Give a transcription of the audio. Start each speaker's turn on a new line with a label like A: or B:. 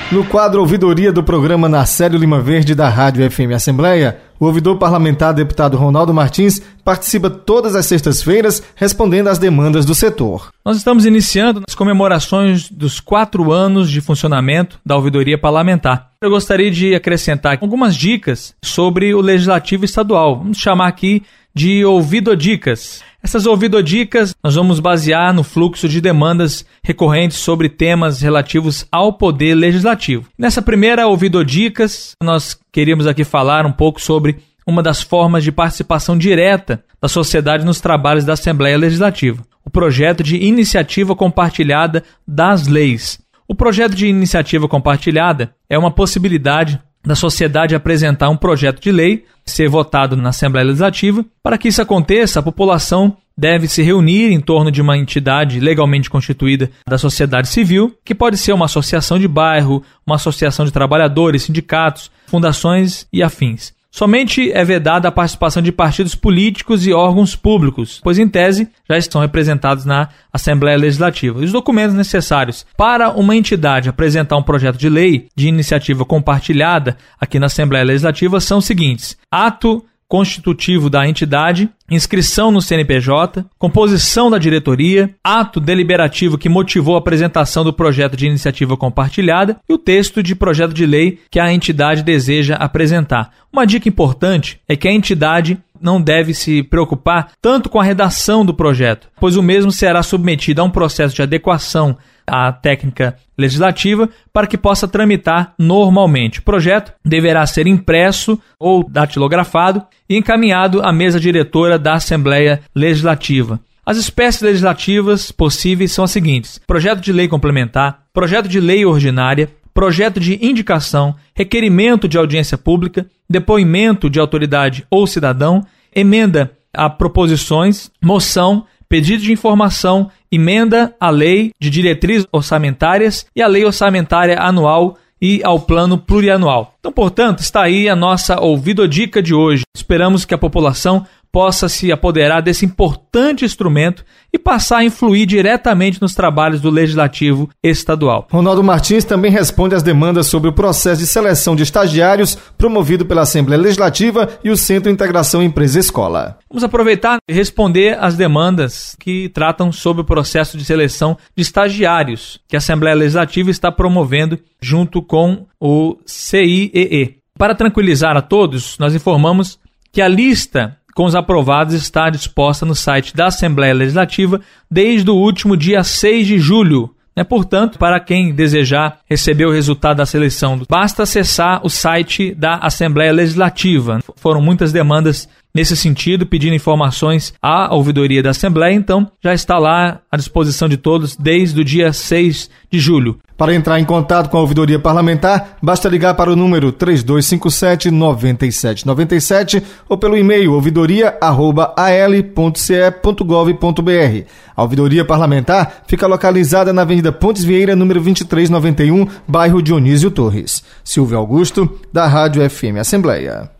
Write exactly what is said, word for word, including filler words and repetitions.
A: No quadro Ouvidoria do programa Narcélio Lima Verde da Rádio F M Assembleia, o ouvidor parlamentar deputado Ronaldo Martins participa todas as sextas-feiras respondendo às demandas do setor.
B: Nós estamos iniciando as comemorações dos quatro anos de funcionamento da ouvidoria parlamentar. Eu gostaria de acrescentar algumas dicas sobre o Legislativo Estadual. Vamos chamar aqui de ouvidodicas. Essas ouvidodicas nós vamos basear no fluxo de demandas recorrentes sobre temas relativos ao Poder Legislativo. Nessa primeira ouvidodicas, nós queríamos aqui falar um pouco sobre uma das formas de participação direta da sociedade nos trabalhos da Assembleia Legislativa, o projeto de iniciativa compartilhada das leis. O projeto de iniciativa compartilhada é uma possibilidade da sociedade apresentar um projeto de lei, ser votado na Assembleia Legislativa. Para que isso aconteça, a população deve se reunir em torno de uma entidade legalmente constituída da sociedade civil, que pode ser uma associação de bairro, uma associação de trabalhadores, sindicatos, fundações e afins. Somente é vedada a participação de partidos políticos e órgãos públicos, pois, em tese, já estão representados na Assembleia Legislativa. E os documentos necessários para uma entidade apresentar um projeto de lei de iniciativa compartilhada aqui na Assembleia Legislativa são os seguintes: ato constitutivo da entidade, inscrição no C N P J, composição da diretoria, ato deliberativo que motivou a apresentação do projeto de iniciativa compartilhada e o texto de projeto de lei que a entidade deseja apresentar. Uma dica importante é que a entidade não deve se preocupar tanto com a redação do projeto, pois o mesmo será submetido a um processo de adequação à técnica legislativa para que possa tramitar normalmente. O projeto deverá ser impresso ou datilografado e encaminhado à mesa diretora da Assembleia Legislativa. As espécies legislativas possíveis são as seguintes: projeto de lei complementar, projeto de lei ordinária, projeto de indicação, requerimento de audiência pública, depoimento de autoridade ou cidadão, emenda a proposições, moção, pedido de informação, emenda à lei de diretrizes orçamentárias e à lei orçamentária anual e ao plano plurianual. Então, portanto, está aí a nossa ouvidodica de hoje. Esperamos que a população possa se apoderar desse importante instrumento e passar a influir diretamente nos trabalhos do Legislativo Estadual.
A: Ronaldo Martins também responde às demandas sobre o processo de seleção de estagiários promovido pela Assembleia Legislativa e o Centro de Integração Empresa-Escola.
B: Vamos aproveitar e responder às demandas que tratam sobre o processo de seleção de estagiários que a Assembleia Legislativa está promovendo junto com o C I E E. Para tranquilizar a todos, nós informamos que a lista com os aprovados está disposta no site da Assembleia Legislativa desde o último dia seis de julho. Né? Portanto, para quem desejar receber o resultado da seleção, basta acessar o site da Assembleia Legislativa. Foram muitas demandas nesse sentido, pedindo informações à ouvidoria da Assembleia, então já está lá à disposição de todos desde o dia seis de julho.
A: Para entrar em contato com a ouvidoria parlamentar, basta ligar para o número três dois cinco sete, nove sete nove sete ou pelo e-mail ouvidoria arroba a l ponto c e ponto gov ponto b r. A ouvidoria parlamentar fica localizada na Avenida Pontes Vieira, número vinte e três noventa e um, bairro Dionísio Torres. Silvio Augusto, da Rádio F M Assembleia.